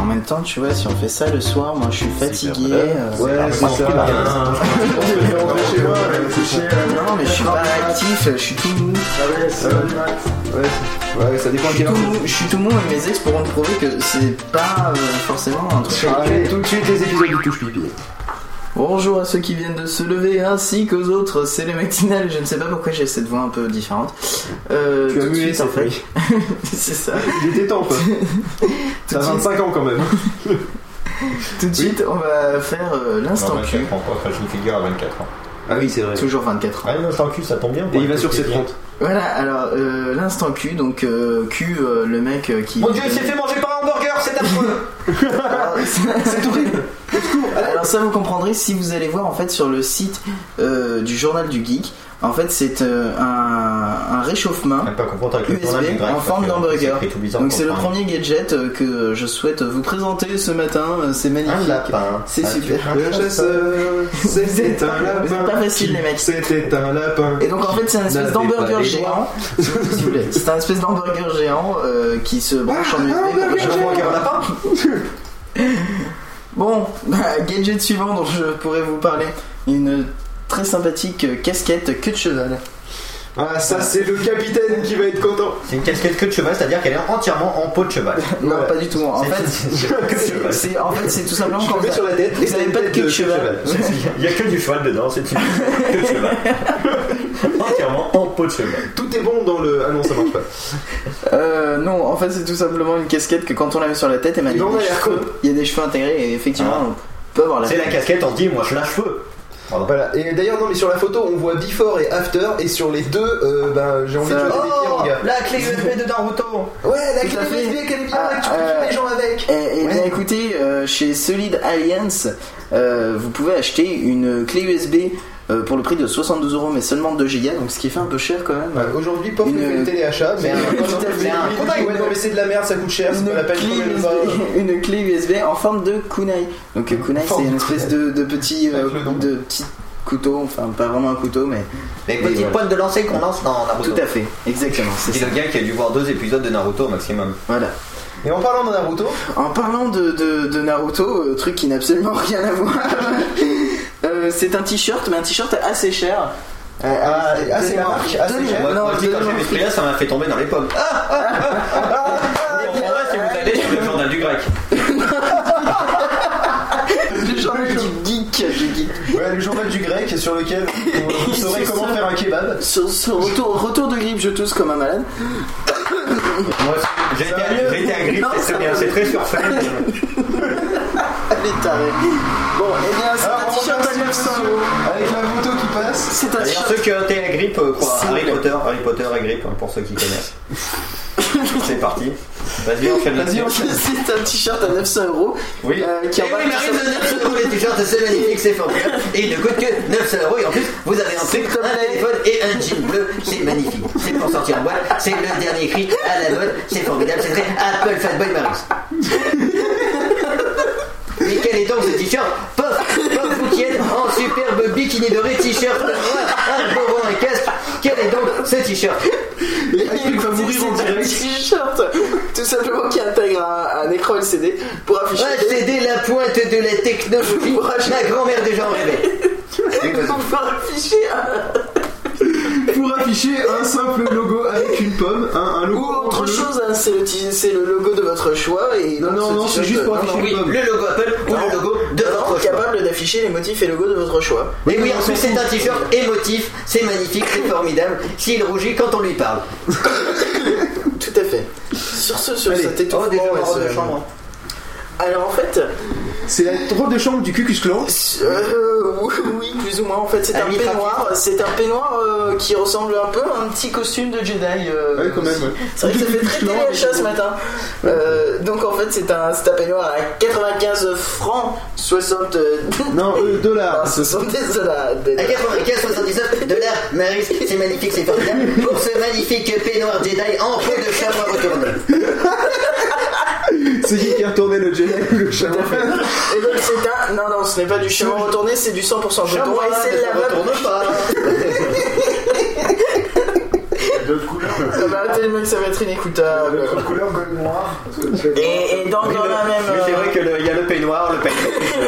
En même temps, tu vois, si on fait ça le soir, moi je suis fatigué. Ouais, c'est ça. Non, mais je suis pas actif, je suis tout mou. Ouais, ça dépend de quelle heure. Je suis tout mou et mes ex pourront me prouver que c'est pas forcément un truc. Allez, tout de suite les épisodes du Touche Pipi. Bonjour à ceux qui viennent de se lever ainsi qu'aux autres, c'est le matinal. Je ne sais pas pourquoi j'ai cette voix un peu différente. Tu as mué en fait. fait. C'est ça. Il était temps quoi. T'as 25 ans quand même. Tout de suite, on va faire l'instant Q. Encore, je figure à 24 ans. Ah oui, c'est vrai. Toujours 24 ans. Ah, l'instant Q, ça tombe bien. Et il va sur ses 30. Voilà, alors l'instant Q, donc Q, le mec qui... Mon Dieu, il s'est fait manger par un hamburger, c'est affreux. C'est horrible. Alors ça vous comprendrez si vous allez voir en fait sur le site du journal du geek. En fait c'est un réchauffement USB en forme d'hamburger. Donc c'est le premier gadget que je souhaite vous présenter ce matin. C'est magnifique. Un lapin. C'est super. Le chasseur, c'était un lapin. C'est pas facile les mecs. C'était un lapin. Et donc en fait c'est un espèce d'hamburger géant. C'est un espèce d'hamburger géant qui se branche en USB. Bon, gadget suivant dont je pourrais vous parler, une très sympathique casquette queue de cheval. Ah, ça c'est le capitaine qui va être content. C'est une casquette queue de cheval, c'est-à-dire qu'elle est entièrement en peau de cheval. Non, pas du tout. En fait, c'est tout simplement quand sur la tête. vous n'avez pas de queue de cheval. Il n'y a que du cheval dedans, c'est une queue de cheval. Entièrement en peau de cheval. Tout est bon dans le. Ah non, ça marche pas. Non, en fait, c'est tout simplement une casquette que quand on la met sur la tête, il y a des cheveux intégrés et effectivement, on peut avoir la. C'est la casquette, on dit moi je lâche feu. Voilà. Et d'ailleurs, non, mais sur la photo, on voit before et after, et sur les deux, j'ai envie de jeter des pierres en gars. La clé USB de Naruto. Ouais, la clé USB qu'elle est bien, tu peux tuer les gens avec. Et bien écoutez, chez Solid Alliance, vous pouvez acheter une clé USB pour le prix de 72€, mais seulement 2 Go, donc ce qui fait un peu cher quand même. Aujourd'hui, POF nous fait le téléachat, mais ouais, non, mais c'est de la merde, ça coûte cher, c'est pas la peine de une clé USB en forme de kunai. Donc kunai, c'est une espèce de petit couteau, enfin pas vraiment un couteau, mais les petites pointes de lancer qu'on lance dans Naruto. Tout à fait, exactement. C'est le gars qui a dû voir 2 épisodes de Naruto au maximum. Voilà. Et en parlant de Naruto, de Naruto, truc qui n'a absolument rien à voir. C'est un t-shirt, mais un t-shirt assez cher. c'est la marque assez cher. Moi, quand j'ai vu ce prix-là, ça m'a fait tomber dans les pommes. Vous comprendrez si vous allez sur le journal du grec. Le journal du geek. Ouais, le journal du grec sur lequel on saurait comment faire un kebab. Sur retour de grippe, je tousse comme un malade. Moi, j'ai été à grippe, c'est bien, c'est très surfait. Elle est tarée. Bon, et bien, c'est un t-shirt à 900€. Avec la moto qui passe. C'est un t-shirt. Ceux qui ont été à grippe, quoi. Harry Potter à grippe, pour ceux qui connaissent. C'est parti. Vas-y, enchaîne là-dessus. C'est un t-shirt à 900€. Oui. Qui en oui, Marie, 900€ les t-shirts, c'est magnifique, c'est formidable. Et il ne coûte que 900€. Et en plus, vous avez un truc, un téléphone et un jean bleu. C'est magnifique. C'est pour sortir en boîte. C'est le dernier cri à la mode. C'est formidable. C'est très Apple Fatboy Marie. Mais quel est donc ce t-shirt? Pof Fouquienne en superbe bikini doré, t-shirt noir, un bonbon et casque. Quel est donc ce t-shirt? C'est un t-shirt tout simplement qui intègre un écran LCD pour afficher. LCD, la pointe de la technologie. Ma grand-mère déjà en rêvait. Pour afficher un simple logo avec une pomme, un logo. Ou autre chose, hein, c'est le logo de votre choix. Et non, c'est juste pour afficher une pomme. Le logo Apple ou le logo de votre choix. Capable d'afficher les motifs et logos de votre choix. Mais oui, en plus c'est un t-shirt émotif, c'est magnifique, c'est formidable. S'il rougit quand on lui parle. Tout à fait. Sur cet étouffement de chambre. Alors en fait, c'est la robe de chambre du Ku Klux Klan. Oui, plus ou moins. En fait, c'est un peignoir. C'est un peignoir qui ressemble un peu à un petit costume de Jedi. Ouais, quand même. Ouais. C'est vrai que ça fait très téléachat ce matin. Donc en fait, c'est un peignoir à 95 francs 60. Non, dollars. Ce sont des dollars. À 95,79 $, Maris, c'est magnifique, c'est formidable. Pour ce magnifique peignoir Jedi en peau de chamois retourné. C'est qui a retourné le Jedi ou le chamois? Et donc c'est un... Non, ce n'est pas du chamois retourné, c'est du 100% breton. Et c'est la retourne pas. l'autre couleur. Tellement que ça va être inécoutable. L'autre couleur gold noir. Et dans la même. Mais c'est vrai qu'il y a le peignoir, le peignoir.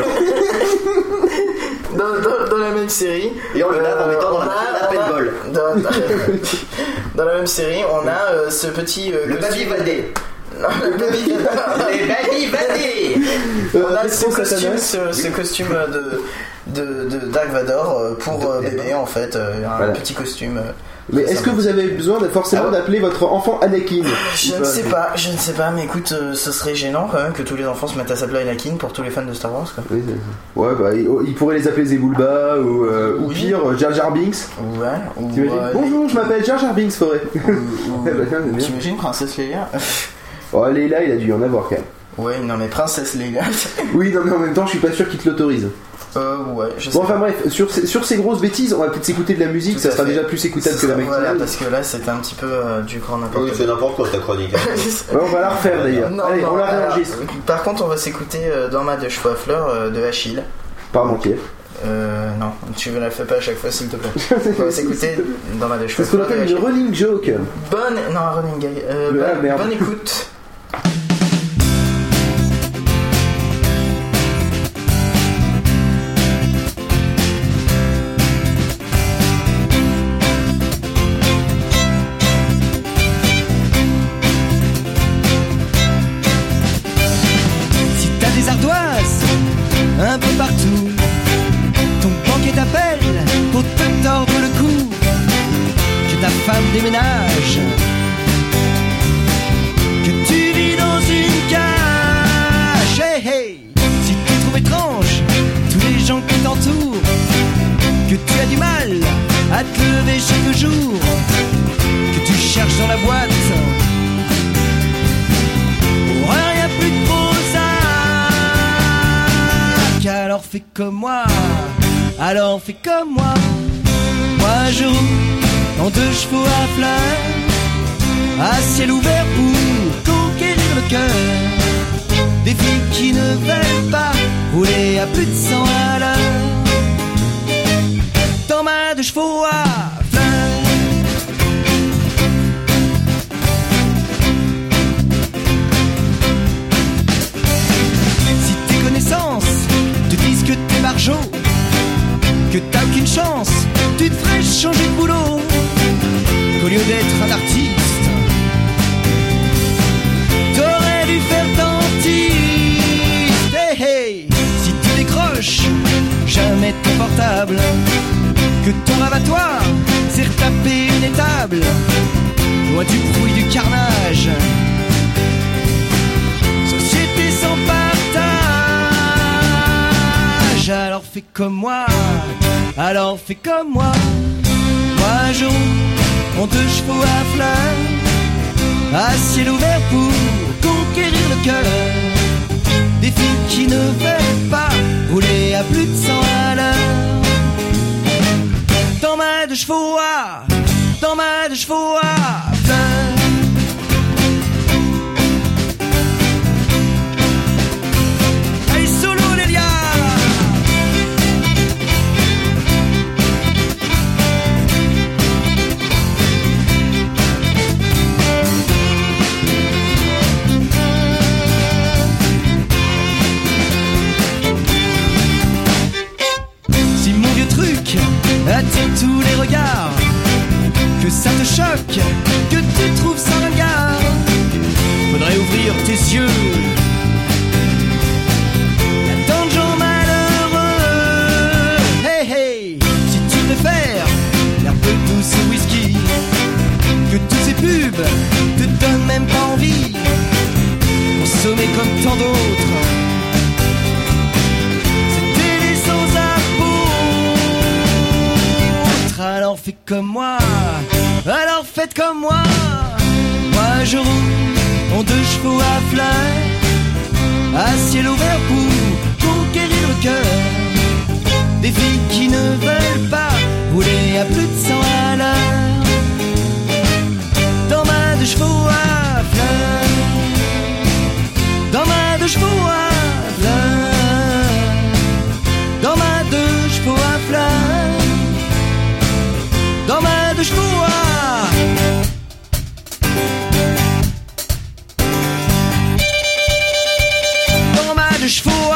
Dans la même série. Et on le lave en mettant dans la paintball. Dans la même série, on a ce petit. Le Baby Vadé. Le Baby Vadé. On a ce costume de Dark Vador pour bébé en fait. Un petit costume. Mais est-ce que vous avez besoin forcément d'appeler votre enfant Anakin? Je ne sais pas, mais écoute, ce serait gênant quand même que tous les enfants se mettent à s'appeler Anakin pour tous les fans de Star Wars, quoi. Oui, ouais, bah, ils pourraient les appeler Zebulba ou pire, Jar Jar Binks. Ouais. Bonjour, je m'appelle Jar Jar Binks, Forêt. T'imagines Princesse Leia? Oh, Leila, il a dû y en avoir quand même. Ouais, non, mais Princesse Leia. Oui, non, mais en même temps, je suis pas sûr qu'il te l'autorise. Ouais, je sais. Bon, enfin bref, sur ces grosses bêtises, on va peut-être s'écouter de la musique, ça sera déjà plus écoutable que la matinale. Voilà, parce que là, c'était un petit peu du grand n'importe quoi. Oui, c'est n'importe quoi ta chronique. Ouais, on va la refaire d'ailleurs. Allez, on la réenregistre. Par contre, on va s'écouter Dans ma de cheveux à fleurs de Achille. Pas manquer. Non, tu ne la fais pas à chaque fois, s'il te plaît. On va s'écouter Dans ma de cheveux à fleurs. C'est ce qu'on appelle une running joke. Un running gag. Bonne écoute. Un peu partout, ton banquier t'appelle pour te tordre le cou, que ta femme déménage, que tu vis dans une cage. Hey, hey, si tu trouves étrange tous les gens qui t'entourent, que tu as du mal à te lever chaque jour, que tu cherches dans la boîte pour rien plus de Prozac. Alors fais comme moi, alors fais comme moi. Moi je roule en 2 chevaux à fleurs, à ciel ouvert pour conquérir le cœur des filles qui ne veulent pas rouler à plus de 100 à l'heure. Dans ma 2 chevaux à fleurs. Si tes connaissances te disent que t'es margeau, que t'as aucune chance, tu te ferais changer de boulot, qu'au lieu d'être un artiste, t'aurais dû faire dentiste. Hey, hey, si tu décroches jamais ton portable, que ton rêve à toi, c'est retaper une étable, loin du bruit du carnage, société sans partage. Alors fais comme moi, alors fais comme moi. Moi je roule en 2 chevaux à fleurs, à ciel ouvert pour conquérir le cœur des filles qui ne veulent pas rouler à plus de 100 à l'heure. Dans ma 2 chevaux à, dans ma 2 chevaux à fleurs. Attire tous les regards, que ça te choque, que tu trouves ça ringard. Faudrait ouvrir tes yeux. Y'a tant de gens malheureux. Hey hey, si tu préfères l'air peu douce au whisky, que toutes ces pubs te donnent même pas envie, consommer comme tant d'autres. Alors fais comme moi, alors faites comme moi. Moi je roule en 2 chevaux à fleurs, à ciel ouvert pour conquérir le cœur des filles qui ne veulent pas rouler à plus de 100 à l'heure. Dans ma 2 chevaux à fleurs, dans ma 2 chevaux à fleurs, dans ma 2 chevaux à fleurs, dans ma 2 chevaux à chevaux